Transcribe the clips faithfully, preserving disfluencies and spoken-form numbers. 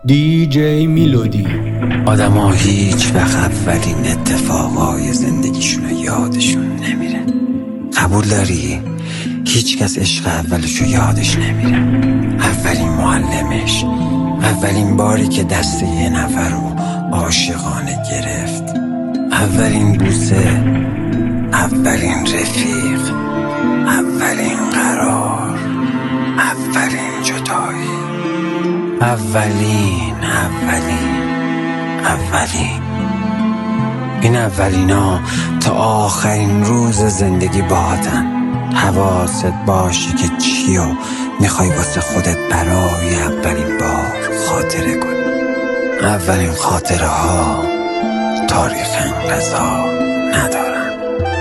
دی جی میلودی. آدم ها هیچ وقت اولین اتفاقای زندگیشون یادشون نمیره. قبول داری؟ هیچ کس عشق اولشو یادش نمیره. اولین معلمش، اولین باری که دست یه نفر رو عاشقانه گرفت، اولین بوسه، اولین رفیق، اولین قرار، اولین جدایی، اولین اولین اولین این اولینا تا آخرین روز زندگی باهاتن. حواست باشه که چیو میخوای واسه خودت برای اولین بار خاطره کنی. اولین خاطره ها تاریخ انقضا ندارن.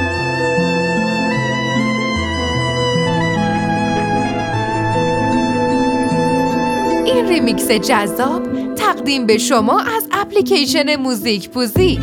این ریمیکس جذاب تقدیم به شما از اپلیکیشن موزیک پوزیک.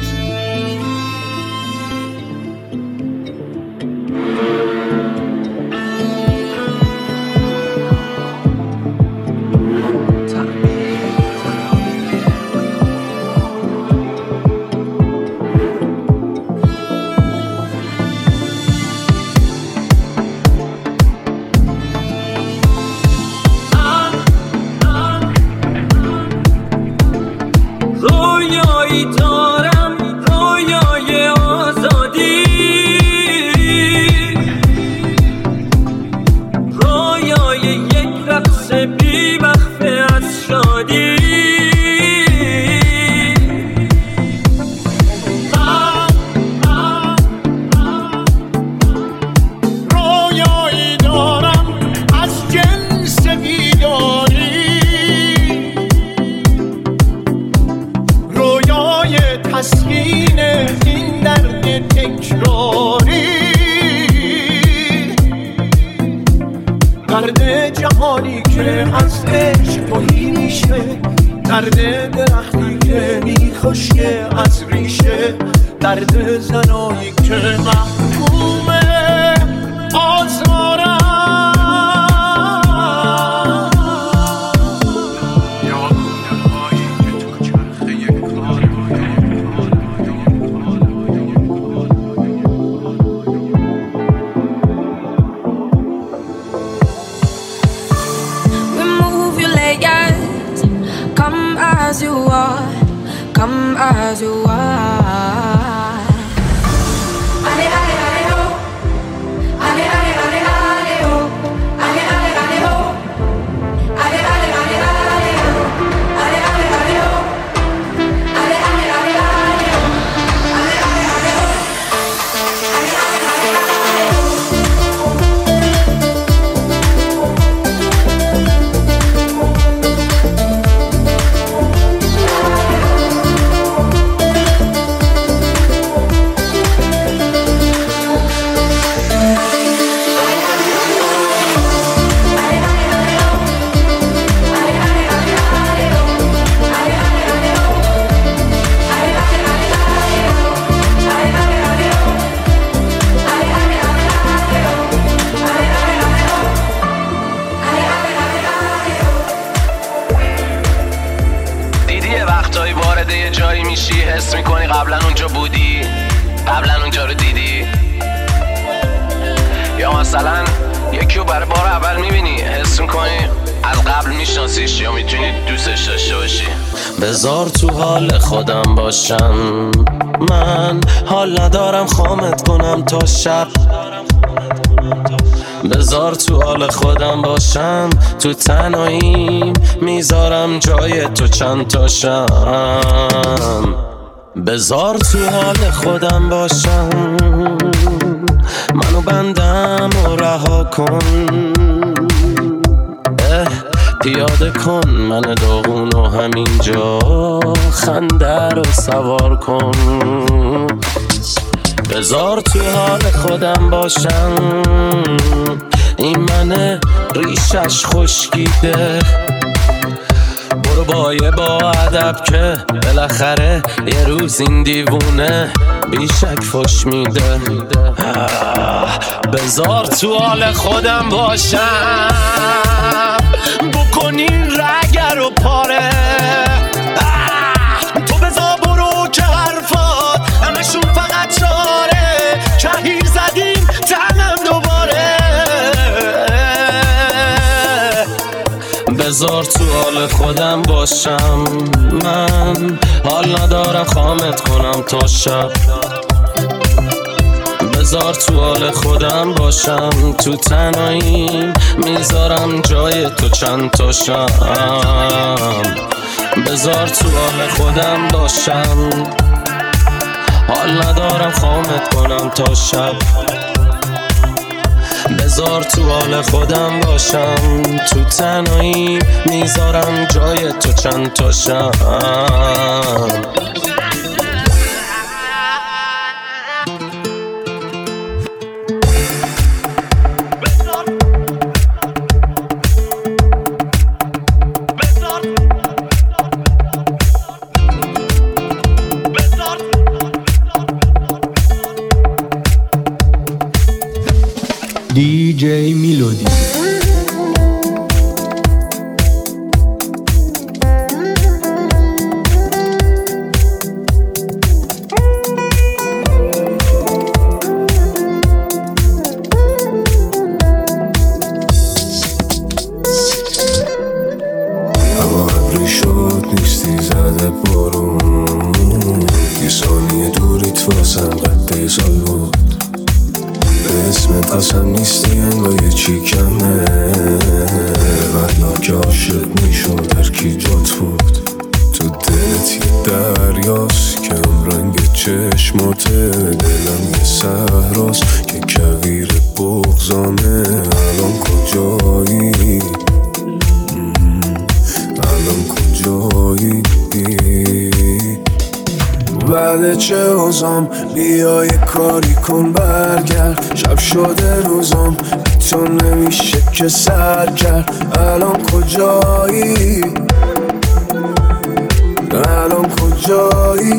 رویایی دارم، رویای آزادی، رویای یک رقص بی وقفه از شادی. رویایی دارم از جنس بیداری، تسکین این درد تکراری، درد جهانی که از عشق توهی میشه، درد درختی که میخشکه از ریشه، درد زنایی که محکوم آزارن. As you are, come as you are. Ale ale ale ho, ale ale ale ale ho, ale ale ale ho, ale ale ale ale ho, ale ale ale ho, ale ale ale ale ho, ale ale ale ho, ale ale ale ho. یه جایی میشی حس میکنی قبلا اونجا بودی، قبلا اونجا رو دیدی، یا مثلا یکی رو برای بار اول میبینی حس میکنی از قبل میشناسیش یا میتونی دوستش داشته باشی. بذار تو حال خودم باشم، من حال ندارم خامت کنم تا شب. بذار تو حال خودم باشم، تو تنهاییم میذارم جای تو چند تاشم. بذار تو حال خودم باشم، منو بندم و رها کن. اه پیاده کن من داغون و همینجا خنده رو سوار کن. بذار تو حال خودم باشم، این منه ریشش خشکیده. برو با یه با ادب که بالاخره یه روز این دیوونه بیشک فش میده. بذار تو حال خودم باشم، بکنین رگ رو پاره. بذار تو حال خودم باشم، من حال ندارم خامت کنم تا شب. بذار تو حال خودم باشم، تو تنهاییم میذارم جای تو چند تا شم. بذار تو حال خودم باشم، حال ندارم خامت کنم تا شب. بذار تو حال خودم باشم، تو تنهایی میذارم جای تو چند تا شم. دی جی میلودی. هوا ابری شد نیستی زده بارون، یه ثانیه دوریت واسم قد سال بود. اسمت قسم نیستی انگاه یه چی کمه، ولی که عاشق میشد هر کی جات بود. تو دلت یه دریاست کم رنگ چشماته، دلم یه صحراست که کویر بغضانه. الان کجایی؟ الان کجایی؟ بعد چه اوزام بیا یه کاری کن برگرد، شب شده روزام بی تو نمیشه که سر کرد. الان کجایی؟ الان کجایی؟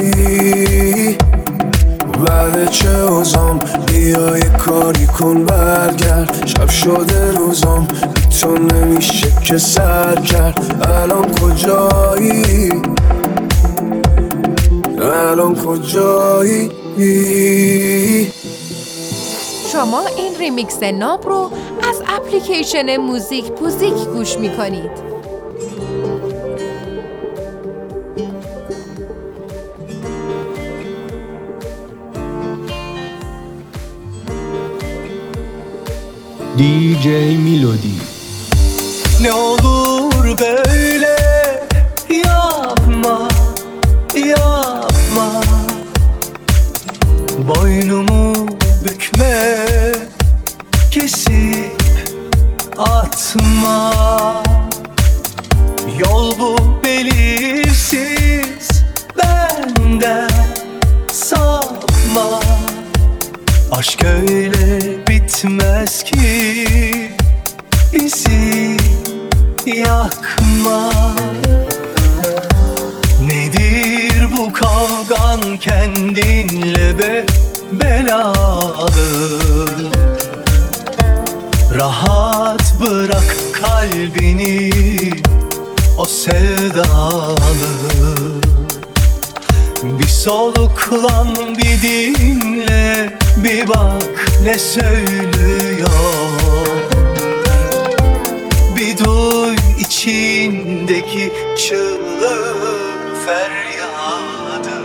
بعد چه اوزام بیا یه کاری کن برگرد، شب شده روزام بی تو نمیشه که سر کرد. الان کجایی؟ الان کجایی؟ شما این ریمیکس ناب رو از اپلیکیشن موزیک پوزیک گوش میکنید. دی جی میلودی. Ne olur böyle yapma, yapma. Boynumu bükme, kesip atma. Yol bu belirsiz, benden sapma. Aşk öyle bitmez ki, bizi yakma. Nedir bu kavgan kendinle be belalı? Rahat bırak kalbini o sevdalı. Bir soluklan bir dinle, bir bak ne söylüyor. Bir duy içindeki çığlık feryadı.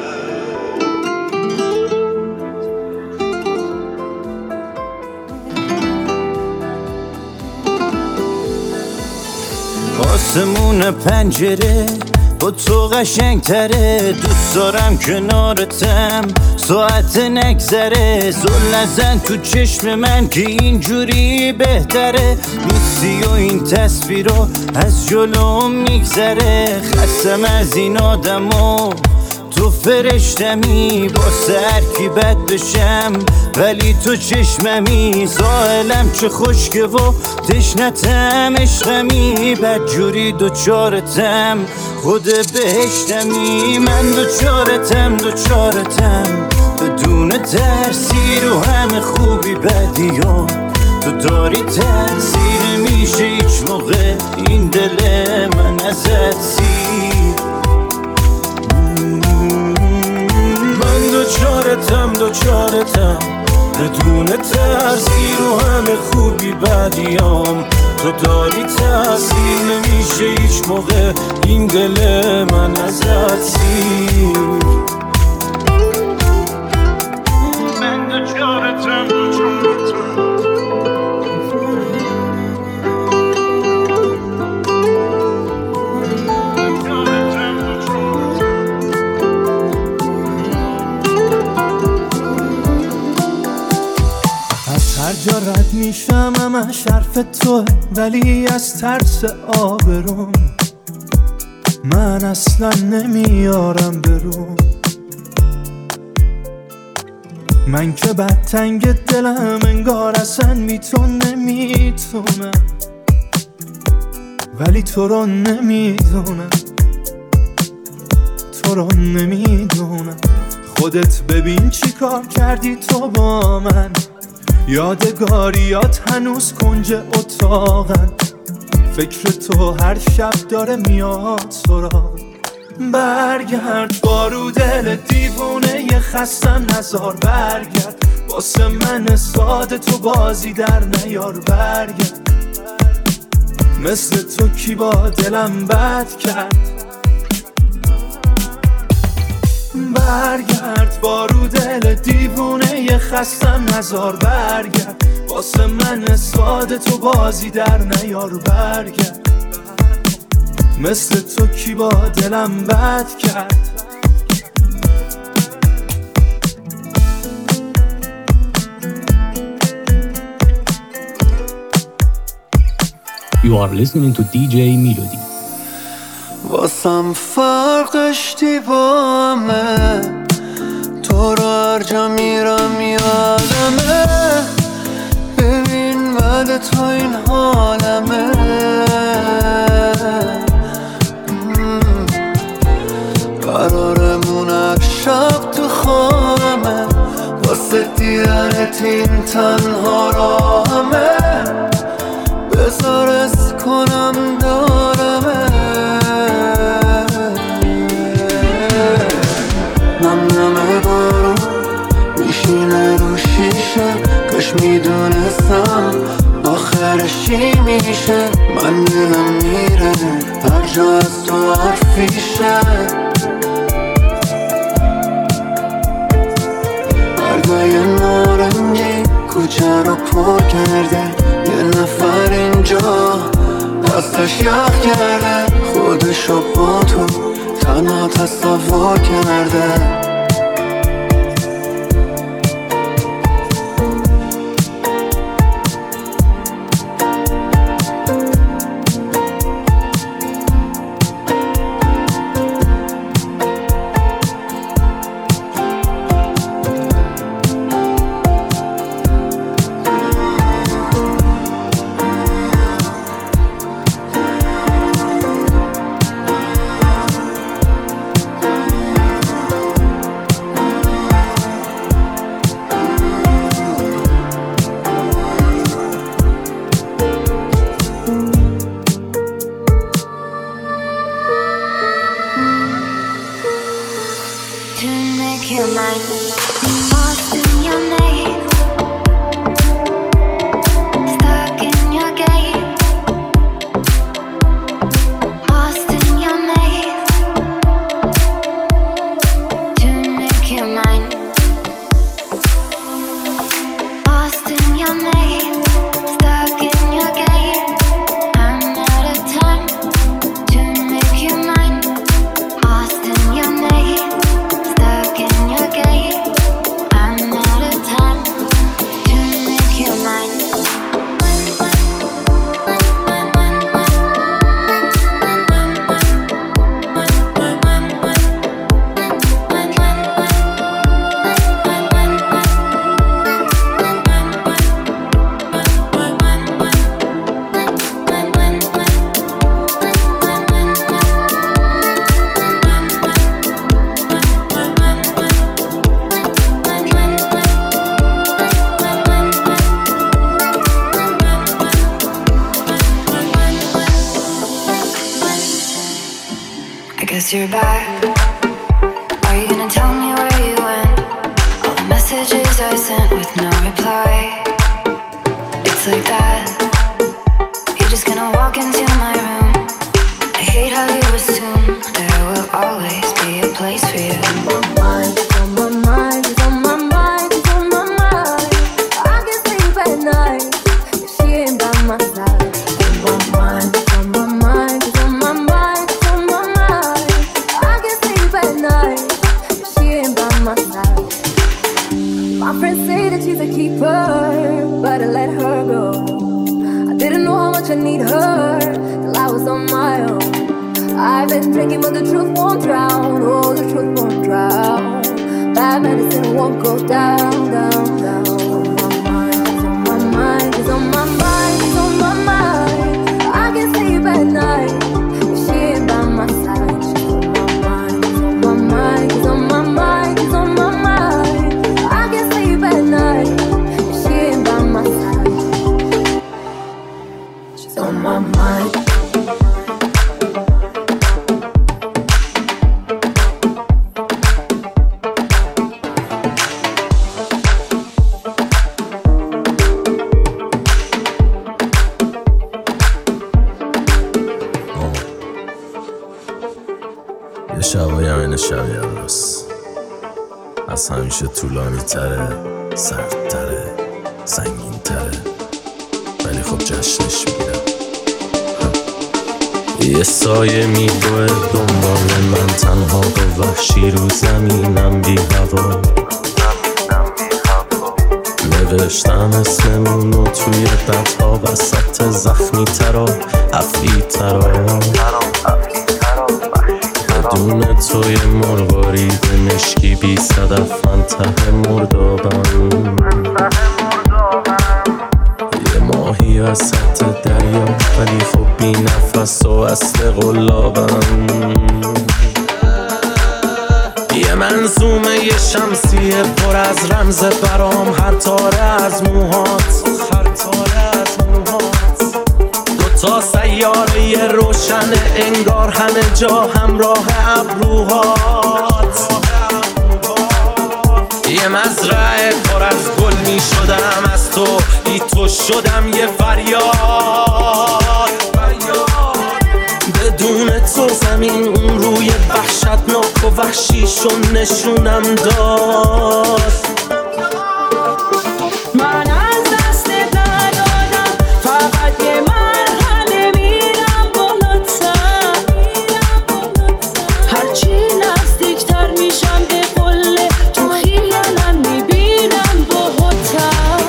آسمون پنجره با تو قشنگتره، دوست دارم کنارتم ساعت نگذره. زل نزن تو چشم من که اینجوری بهتره، نیستی و این تصویرها از جلوم میگذره. خستم از این آدمو، تو فرشتمی با سرکی بد بشم ولی تو چشممی. ساحلم چه خشکه و تشنتم عشقمی، بدجوری دوچارتم خود بهشتمی. من دوچارتم دوچارتم بدون ترسی رو همه خوبی بدیام. تو داری تاثیر میشه هیچ موقع این دل من ازت سیر. من دوچارتم دوچارتم بدون ترسی میترسی رو همه خوبی بدیام، تو داری تأثیر نمیشه هیچ موقع این دل من ازت سیر. من دوچارتم دوچارتم هر جا رد میشم همش حرف توه، ولی از ترس آبروم من اصلا نمیارم برون. من که بدتنگ دلم انگار اصلا میتون نمیتونم، ولی تو رو نمیدونم، تو رو نمیدونم. خودت ببین چی کار کردی تو با من، یادگاریات هنوز کنج اتاقن، فکر تو هر شب داره میاد سراغ. برگرد بارو دل دیوونه ی خستم نزار، برگرد واسه من ساده تو بازی در نیار. برگرد مثل تو کی با دلم بد کرد، برگرد بارو دل دیوونه ی خستم نزار. برگرد واسه من ساده تو بازی در نیار. برگرد مثل تو کی با دلم بد کرد. You are listening to دی جی Melody. واسم فرقش دیوامه، تو رو هر جا میرم یادمه. ببین بعد تو این حالمه، قرارمون هر شب تو خوابمه، واسه دیدنت این تنها راهمه. بذار از کنم دارمه، نمنمه بارون میشینه رو شیشه، کاش میدونستم آخرش چی میشه. من دلم میره هر جا از تو حرفیشه، برگای نارنجی کوچه رو پر کرده، یه نفر اینجا دستش یخ کرده، خودشو با تو تنها تصور کرده. You're back. Are you gonna tell me where you went? All the messages I sent with no reply. drinking, but the truth won't drown. Oh, the truth won't drown. Bad medicine won't go down, down, down. On my mind, it's on my mind, it's on my mind, it's on my mind. I can sleep at night, but she ain't by my side. She's on my mind, it's on my mind, it's on my mind, it's on my mind. I can sleep at night, but she ain't by my side. She's on my mind. شبای همین شبیه راست از همیشه طولانی تره، سردتره، سنگین تره، ولی خب جشنش میگیرم. یه سایه میگوه دنبال من تنها و وحشی رو زمینم بی هوا. نوشتم اسممونو توی دتها وسط زخمی ترا افلی ترا. بدون توی مروارید مشکی بی صدف منطقه مردابم. یه ماهی وسط دریا ولی خب بی نفس و اصل غلابم. یه منظومه یه شمسیه پر از رمز برام، هر تاره از موهات، هر تاره از موهات. تا سیاره یه روشن انگار همه جا همراه ابروهات. یه مزرعه پر از گل می شدم از تو، بی تو شدم یه فریاد. بدون تو زمین اون روی وحشتناک و وحشیشو نشونم داد. من از دست ندادم، فقط یه مرحله میرم بالاتر. هرچی نزدیکتر میشم به قله، تو خیالم میبینم باهاتر.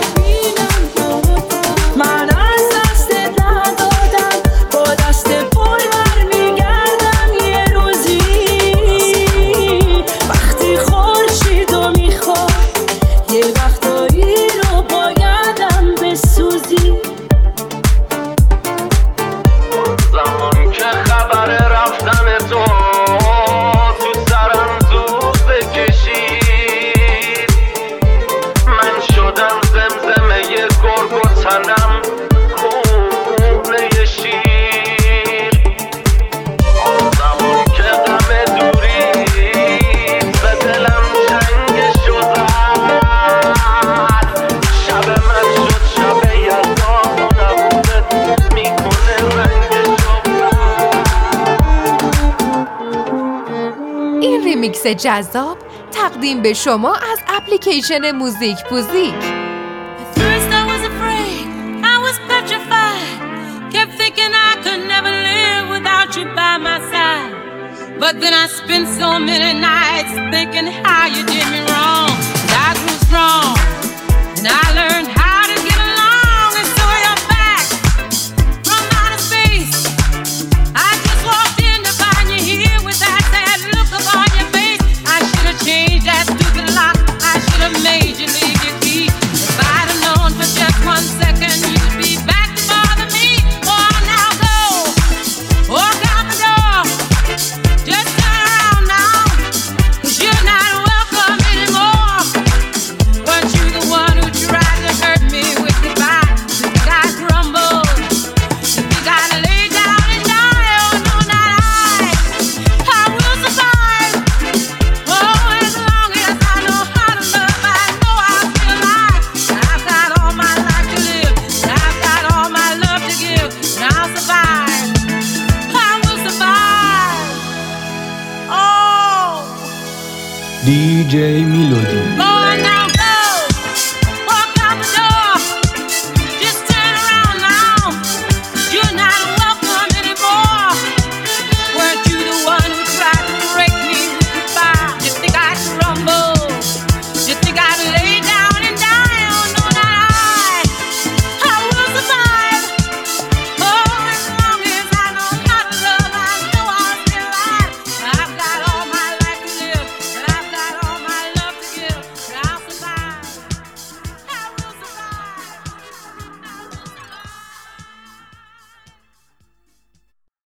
من از دست ندادم، با دست پر برمیگردم یه روزی. وقتی خورشیدو میخواد یه وقتایی رو بایدم بسوزی. زمان که خبر رفتن تو تو سرم زود بکشید، من شدم زمزمه یه گرگ و تنم خونه شیر. زمان که غم دوری به دلم جنگشو زد، شب من شد شب یلدا و نبودت میکنه رنگشو این ریمیکس جذاب تقدیم به شما از اپلیکیشن موزیک پوزیک. At first I was afraid, I was petrified, kept thinking I could never live without you by my side. But then I spent so many nights thinking how you did me wrong. I grew strong, and I learned how to get along. And so you're back from outer space. I just walked in to find you here with that sad look upon your face. I should have changed that stupid lock, I should have made you leave your key. If I'd have known for just one second you'd be back to bother me. Oh, now go, walk out the door, just turn around now, 'cause you're not welcome anymore. Weren't you the one who tried to hurt me with goodbye? Think I crumbled, think I'd lay down and die. Oh no, not I, I will survive. Oh, as long as I know how to love, I know I'll be alive. I've got all my life to live, I've got all my love to give, and I'll survive. I will survive. Oh, دی جی میلودی. oh.